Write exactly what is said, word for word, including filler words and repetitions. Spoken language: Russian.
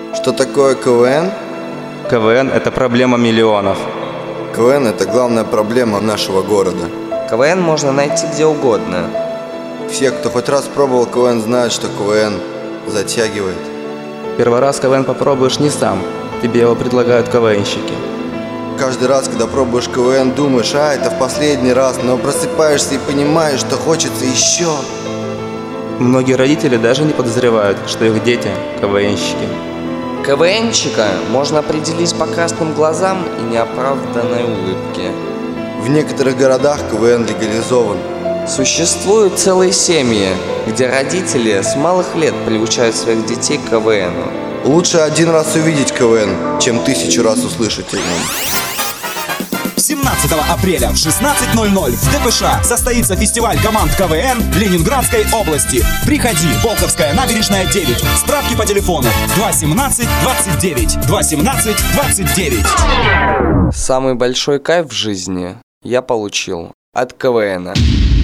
Что такое КВН? КВН – это проблема миллионов. КВН – это главная проблема нашего города. КВН можно найти где угодно. Все, кто хоть раз пробовал КВН, знают, что КВН затягивает. Первый раз КВН попробуешь не сам, тебе его предлагают КВНщики. Каждый раз, когда пробуешь КВН, думаешь, а, это в последний раз, но просыпаешься и понимаешь, что хочется еще. Многие родители даже не подозревают, что их дети – КВНщики. КВНщика можно определить по красным глазам и неоправданной улыбке. В некоторых городах КВН легализован. Существуют целые семьи, где родители с малых лет приучают своих детей к КВНу. Лучше один раз увидеть КВН, чем тысячу раз услышать о нем. семнадцатого апреля в шестнадцать ноль ноль в ДПШ состоится фестиваль команд КВН Ленинградской области. Приходи, Волковская набережная девять. Справки по телефону два семнадцать двадцать девять, два семнадцать двадцать девять. Самый большой кайф в жизни я получил от КВНа.